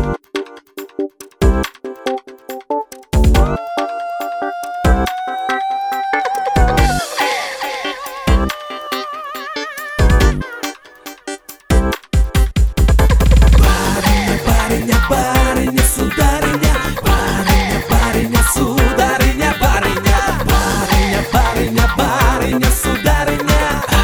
Барыня, сударыня, барыня, барыня, сударыня, барыня, барыня, барыня, барыня, сударыня.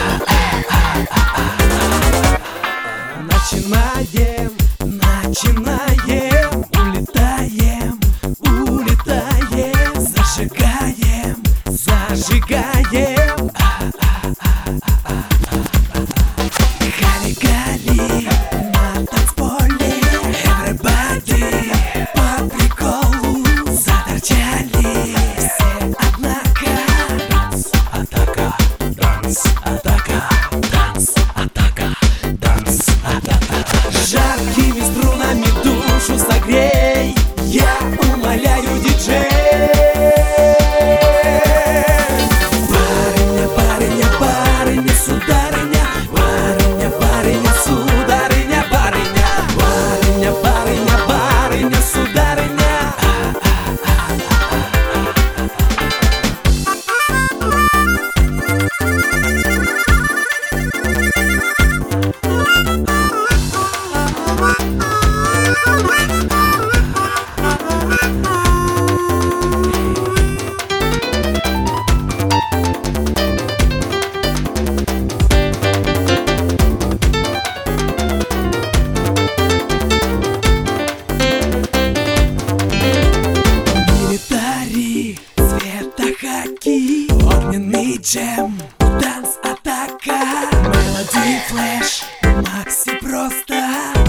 Начинаем, начинаем, улетаем, улетаем, зажигаем, зажигаем. Гали-гали на танцполе, everybody по приколу заторчали все, однако. Данс-атака, данс-атака, данс-атака, данс-атака. Жаркими струнами душу согрей, я умоляю, диджей. Барыня, барыня, барыня, сударыня, барыня, барыня, сударыня, барыня, барыня, барыня, барыня, сударыня. Милитари, светохаки, огненный джем, данс-атака, мелоди флэш, макси просто.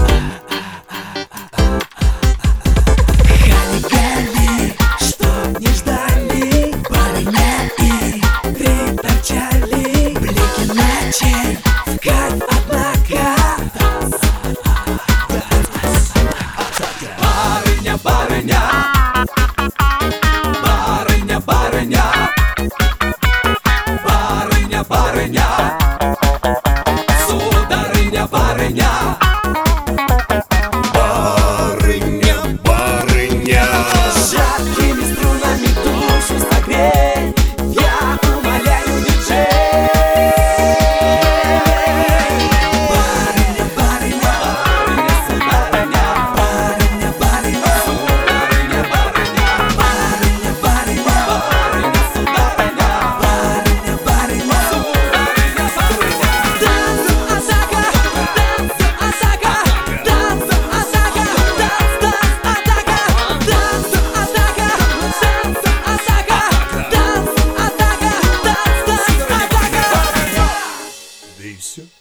Гали-гали, что не ждали, барыня и приторчали, блики ночей, в кайф, однако. Барыня, барыня, барыня, барыня, барыня, барыня, сударыня, барыня. Барыня, барыня. Жаркими струнами душу согрей, я умоляю, диджей. Барыня, барыня, барыня, сударыня, барыня, барыня, сударыня, барыня, барыня, барыня, барыня, сударыня, барыня, барыня, сударыня, барыня. Данс-атака, данс-атака, данс-атака, данс-атака, данс-атака, данс-атака, данс-атака, данс-атака. Да и все.